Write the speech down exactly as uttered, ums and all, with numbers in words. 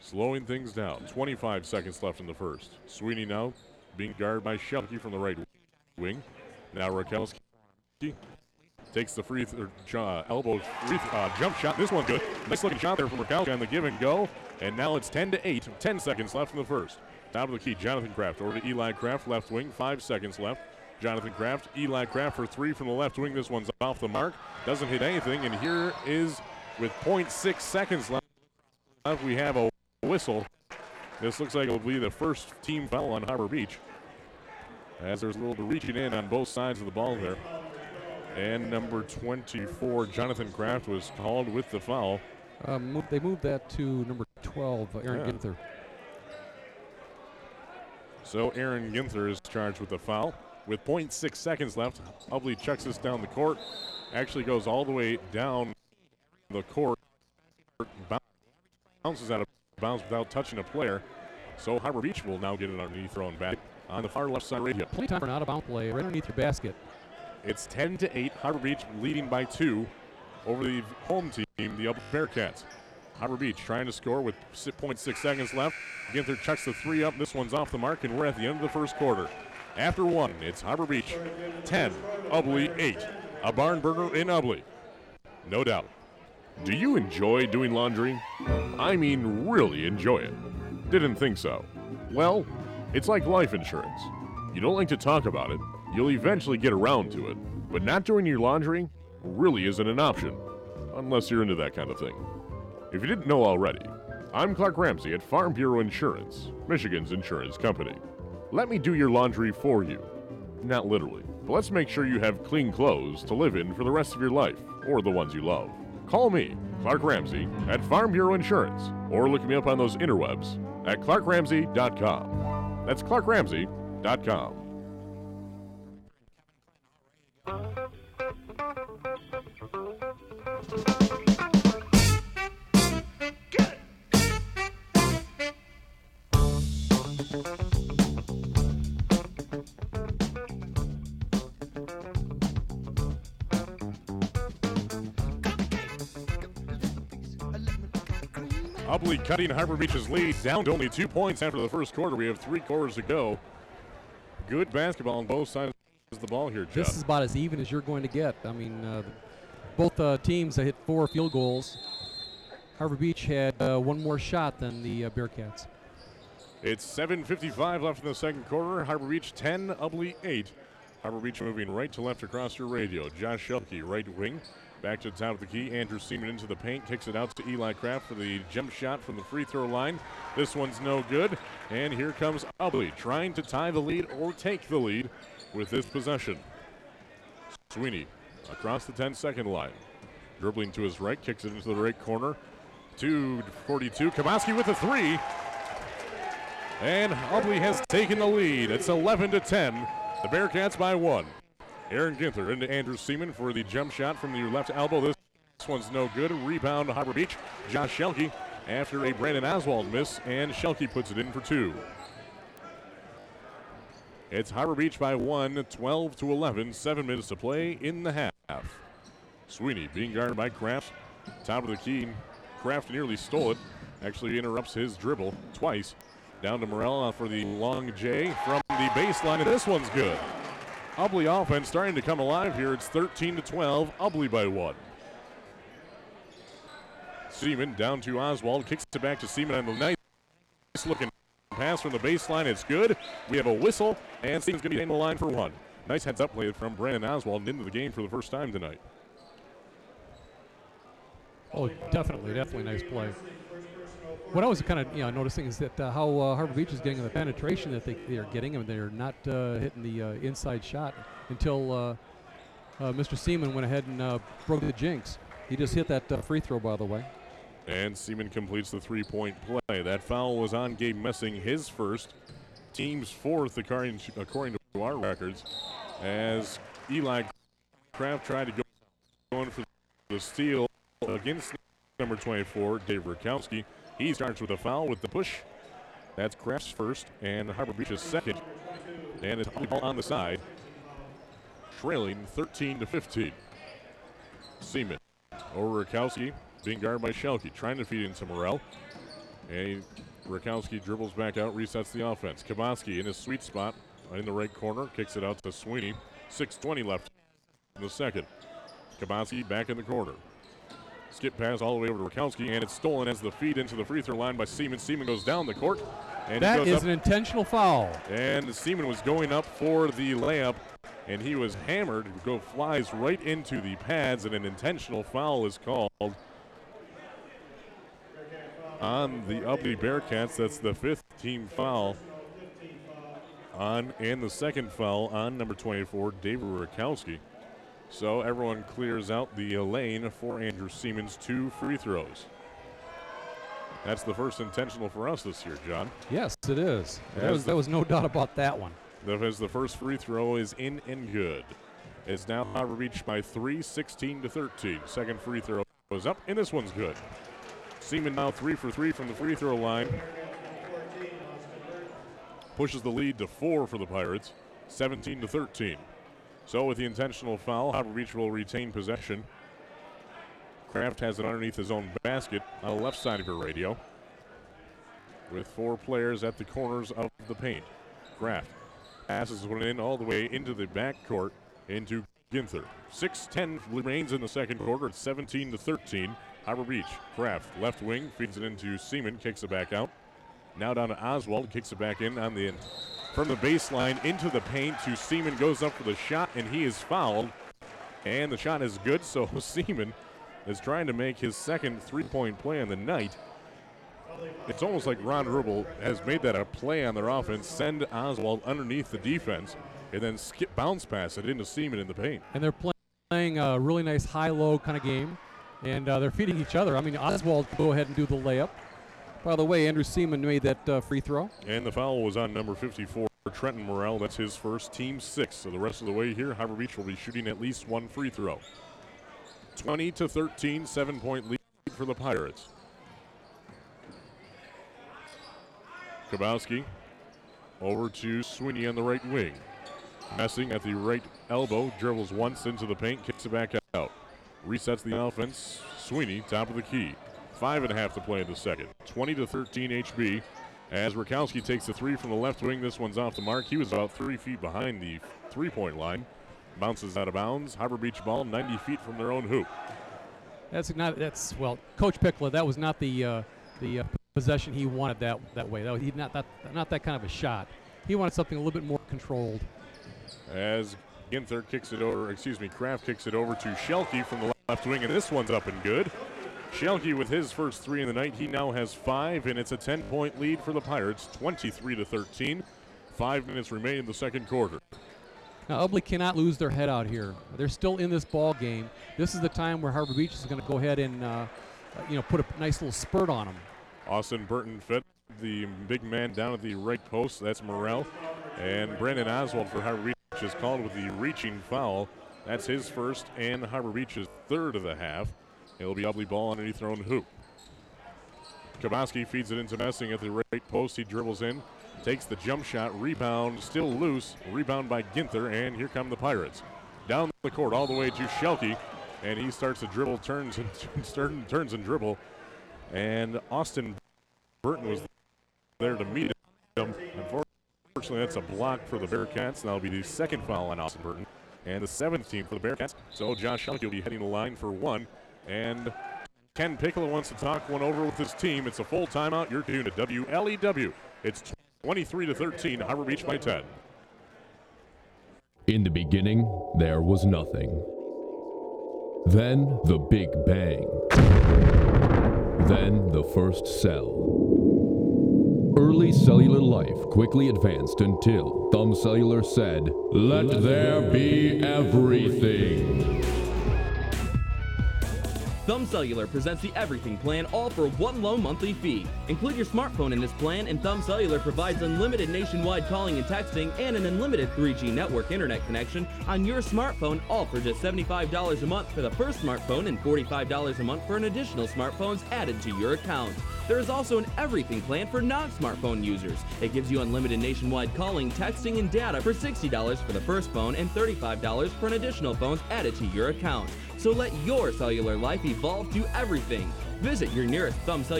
slowing things down. twenty-five seconds left in the first. Sweeney now being guarded by Shelke from the right wing. Now Rakowski takes the free th- uh, elbow free th- uh, jump shot. This one's good. Nice looking shot there from Rakowski on the give and go. And now it's ten to eight. ten seconds left in the first. Top of the key, Jonathan Kraft over to Eli Kraft, left wing. Five seconds left. Jonathan Kraft, Eli Kraft for three from the left wing. This one's off the mark. Doesn't hit anything. And here is, with point six seconds left, we have a whistle. This looks like it will be the first team foul on Harbor Beach, as there's a little reaching in on both sides of the ball there. And number twenty-four, Jonathan Kraft, was called with the foul. Uh, move, they moved that to number twelve, uh, Aaron Yeah. Ginther. So Aaron Ginther is charged with the foul. With point six seconds left, Hubley chucks this down the court. Actually goes all the way down the court. Bounces out of bounds without touching a player. So Harbor Beach will now get it underneath their own back on the far left side right here. Plenty of time for an out-of-bounds play right underneath your basket. It's ten to eight. Harbor Beach leading by two over the home team, the Upper Bearcats. Harbor Beach trying to score with point six seconds left. Ginther chucks the three up. This one's off the mark, and we're at the end of the first quarter. After one, it's Harbor Beach ten, Ubley eight. A barn burner in Ubley. No doubt. Do you enjoy doing laundry? I mean, really enjoy it. Didn't think so. Well, it's like life insurance. You don't like to talk about it, you'll eventually get around to it. But not doing your laundry really isn't an option, unless you're into that kind of thing. If you didn't know already, I'm Clark Ramsey at Farm Bureau Insurance, Michigan's insurance company. Let me do your laundry for you. Not literally, but let's make sure you have clean clothes to live in for the rest of your life, or the ones you love. Call me, Clark Ramsey, at Farm Bureau Insurance, or look me up on those interwebs at clark ramsey dot com. That's clark ramsey dot com. Ubley cutting Harbor Beach's lead down to only two points after the first quarter. We have three quarters to go. Good basketball on both sides of the ball here, Jeff. This is about as even as you're going to get. I mean, uh, both uh, teams hit four field goals. Harbor Beach had uh, one more shot than the uh, Bearcats. It's seven fifty-five left in the second quarter. Harbor Beach ten, Ubley eight. Harbor Beach moving right to left across your radio. Josh Shelke, right wing. Back to the top of the key. Andrew Seaman into the paint. Kicks it out to Eli Kraft for the jump shot from the free throw line. This one's no good. And here comes Ubley trying to tie the lead or take the lead with this possession. Sweeney across the ten-second line. Dribbling to his right. Kicks it into the right corner. two forty-two. Kamaski with a three. And Ubley has taken the lead. It's eleven to ten. The Bearcats by one. Aaron Ginther into Andrew Seaman for the jump shot from the left elbow. This, this one's no good. Rebound to Harbor Beach. Josh Shelke after a Brandon Oswald miss, and Shelke puts it in for two. It's Harbor Beach by one, twelve to eleven. Seven minutes to play in the half. Sweeney being guarded by Kraft. Top of the key. Kraft nearly stole it. Actually interrupts his dribble twice. Down to Morel for the long J from the baseline, and this one's good. Ubley offense starting to come alive here. It's thirteen to twelve, Ubley by one. Seaman down to Oswald, kicks it back to Seaman on the nice looking pass from the baseline. It's good. We have a whistle, and Seaman's going to be in the line for one. Nice heads up play from Brandon Oswald into the game for the first time tonight. Oh, definitely, definitely nice play. What I was kind of you know noticing is that uh, how uh, Harbor Beach is getting the penetration that they, they are getting, and they're not uh, hitting the uh, inside shot until uh, uh, Mister Seaman went ahead and uh, broke the jinx. He just hit that uh, free throw, by the way. And Seaman completes the three-point play. That foul was on Gabe Messing, his first, team's fourth, according to, according to our records, as Eli Kraft tried to go going for the steal against number twenty-four, Dave Rakowski. He starts with a foul with the push. That's Kraft's first and Harbor Beach's second. And it's on the side, trailing thirteen to fifteen. Seaman over Rakowski, being guarded by Shelke, trying to feed into Morel. And Rakowski dribbles back out, resets the offense. Kaboski in his sweet spot in the right corner, kicks it out to Sweeney. six twenty left in the second. Kaboski back in the corner. Skip pass all the way over to Rakowski, and it's stolen as the feed into the free throw line by Seaman. Seaman goes down the court. And that he goes is up, an intentional foul. And Seaman was going up for the layup, and he was hammered. Go flies right into the pads, and an intentional foul is called on the Ubly Bearcats. That's the fifth team foul on, and the second foul on number twenty-four, David Rakowski. So everyone clears out the lane for Andrew Seaman's two free throws. That's the first intentional for us this year, John. Yes, it is. There As was, the- there was no doubt about that one. As the first free throw is in and good. It's now Harbor Beach by three, sixteen to thirteen. Second free throw is up, and this one's good. Seaman now three for three from the free throw line. Pushes the lead to four for the Pirates, seventeen to thirteen. So with the intentional foul, Harbor Beach will retain possession. Kraft has it underneath his own basket on the left side of your radio, with four players at the corners of the paint. Kraft passes one in all the way into the backcourt into Ginther. six ten remains in the second quarter. It's seventeen to thirteen. Harbor Beach. Kraft, left wing, feeds it into Seaman, kicks it back out. Now down to Oswald, kicks it back in on the from the baseline into the paint to Seaman, goes up for the shot, and he is fouled. And the shot is good, so Seaman is trying to make his second three-point play on the night. It's almost like Ron Rubel has made that a play on their offense, send Oswald underneath the defense, and then skip bounce pass it into Seaman in the paint. And they're play- playing a really nice high-low kind of game, and uh, they're feeding each other. I mean, Oswald could go ahead and do the layup. By the way, Andrew Seaman made that uh, free throw. And the foul was on number fifty-four, Trenton Morrell. That's his first, team six. So the rest of the way here, Harbor Beach will be shooting at least one free throw. twenty to thirteen, seven-point lead for the Pirates. Kabowski over to Sweeney on the right wing. Messing at the right elbow, dribbles once into the paint, kicks it back out. Resets the offense. Sweeney, top of the key. Five and a half to play in the second. twenty to thirteen H B as Rakowski takes the three from the left wing. This one's off the mark. He was about three feet behind the three-point line. Bounces out of bounds. Harbor Beach ball ninety feet from their own hoop. That's not. That's well, Coach Pickla. That was not the uh, the uh, possession he wanted that that way. That was he not that not that kind of a shot. He wanted something a little bit more controlled. As Ginther kicks it over, excuse me, Kraft kicks it over to Schelke from the left wing, and this one's up and good. Schelke with his first three in the night. He now has five, and it's a ten-point lead for the Pirates, twenty-three to thirteen. Five minutes remain in the second quarter. Now, Ubly cannot lose their head out here. They're still in this ball game. This is the time where Harbor Beach is going to go ahead and, uh, you know, put a nice little spurt on them. Austin Burton fed the big man down at the right post. That's Morrell. And Brandon Oswald for Harbor Beach is called with the reaching foul. That's his first and Harbor Beach's third of the half. It'll be Ubly ball underneath their own hoop. Kabowski feeds it into Messing at the right post. He dribbles in, takes the jump shot, rebound, still loose. Rebound by Ginther, and here come the Pirates. Down the court all the way to Schelke, and he starts to dribble, turns and turns and dribble. And Austin Burton was there to meet him. Unfortunately, that's a block for the Bearcats. That'll be the second foul on Austin Burton, and the seventeenth for the Bearcats. So Josh Schelke will be heading the line for one. And Ken Pickla wants to talk one over with his team. It's a full timeout. You're tuned to W L E W. It's twenty-three to thirteen, Harbor Beach by ten. In the beginning, there was nothing. Then the Big Bang. Then the first cell. Early cellular life quickly advanced until Thumb Cellular said, "Let there be everything." Thumb Cellular presents the Everything Plan, all for one low monthly fee. Include your smartphone in this plan, and Thumb Cellular provides unlimited nationwide calling and texting and an unlimited three G network internet connection on your smartphone, all for just seventy-five dollars a month for the first smartphone and forty-five dollars a month for an additional smartphones added to your account. There is also an Everything Plan for non-smartphone users. It gives you unlimited nationwide calling, texting, and data for sixty dollars for the first phone and thirty-five dollars for an additional phone added to your account. So let your cellular life evolve to everything. Visit your nearest Thumb Cellular